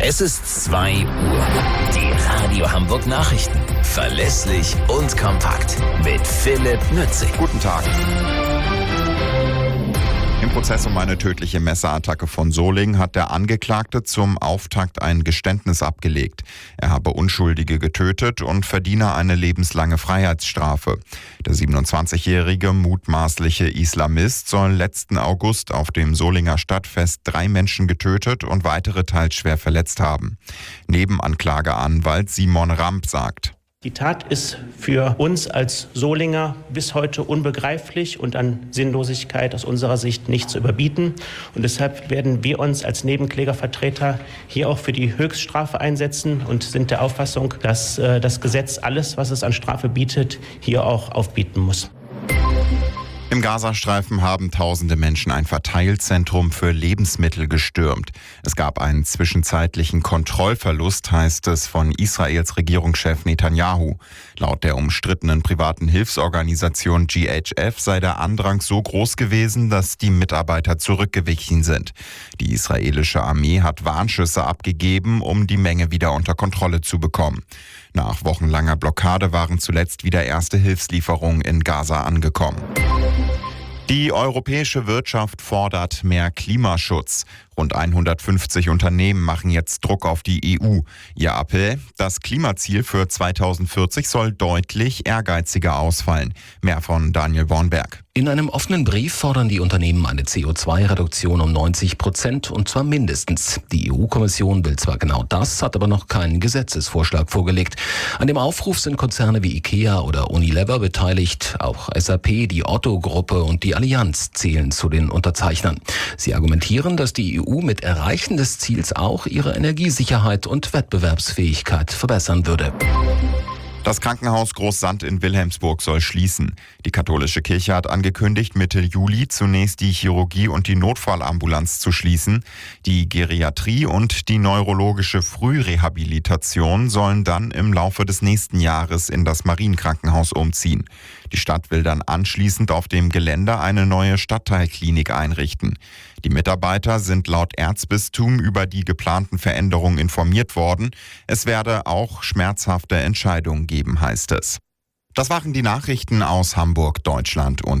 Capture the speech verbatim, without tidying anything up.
Es ist zwei Uhr. Die Radio Hamburg Nachrichten. Verlässlich und kompakt. Mit Philipp Nützig. Guten Tag. Im Prozess um eine tödliche Messerattacke von Solingen hat der Angeklagte zum Auftakt ein Geständnis abgelegt. Er habe Unschuldige getötet und verdiene eine lebenslange Freiheitsstrafe. Der siebenundzwanzigjährige mutmaßliche Islamist soll letzten August auf dem Solinger Stadtfest drei Menschen getötet und weitere teils schwer verletzt haben. Nebenanklageanwalt Simon Ramp sagt: Die Tat ist für uns als Solinger bis heute unbegreiflich und an Sinnlosigkeit aus unserer Sicht nicht zu überbieten. Und deshalb werden wir uns als Nebenklägervertreter hier auch für die Höchststrafe einsetzen und sind der Auffassung, dass äh, das Gesetz alles, was es an Strafe bietet, hier auch aufbieten muss. Im Gazastreifen haben tausende Menschen ein Verteilzentrum für Lebensmittel gestürmt. Es gab einen zwischenzeitlichen Kontrollverlust, heißt es von Israels Regierungschef Netanyahu. Laut der umstrittenen privaten Hilfsorganisation G H F sei der Andrang so groß gewesen, dass die Mitarbeiter zurückgewichen sind. Die israelische Armee hat Warnschüsse abgegeben, um die Menge wieder unter Kontrolle zu bekommen. Nach wochenlanger Blockade waren zuletzt wieder erste Hilfslieferungen in Gaza angekommen. Die europäische Wirtschaft fordert mehr Klimaschutz. Rund hundertfünfzig Unternehmen machen jetzt Druck auf die E U. Ihr Appell: Das Klimaziel für zweitausendvierzig soll deutlich ehrgeiziger ausfallen. Mehr von Daniel Bornberg. In einem offenen Brief fordern die Unternehmen eine C O zwei Reduktion um neunzig Prozent und zwar mindestens. Die E U-Kommission will zwar genau das, hat aber noch keinen Gesetzesvorschlag vorgelegt. An dem Aufruf sind Konzerne wie IKEA oder Unilever beteiligt. Auch S A P, die Otto-Gruppe und die Allianz zählen zu den Unterzeichnern. Sie argumentieren, dass die E U mit Erreichen des Ziels auch ihre Energiesicherheit und Wettbewerbsfähigkeit verbessern würde. Das Krankenhaus Großsand in Wilhelmsburg soll schließen. Die katholische Kirche hat angekündigt, Mitte Juli zunächst die Chirurgie und die Notfallambulanz zu schließen. Die Geriatrie und die neurologische Frührehabilitation sollen dann im Laufe des nächsten Jahres in das Marienkrankenhaus umziehen. Die Stadt will dann anschließend auf dem Gelände eine neue Stadtteilklinik einrichten. Die Mitarbeiter sind laut Erzbistum über die geplanten Veränderungen informiert worden. Es werde auch schmerzhafte Entscheidungen geben, heißt es. Das waren die Nachrichten aus Hamburg, Deutschland und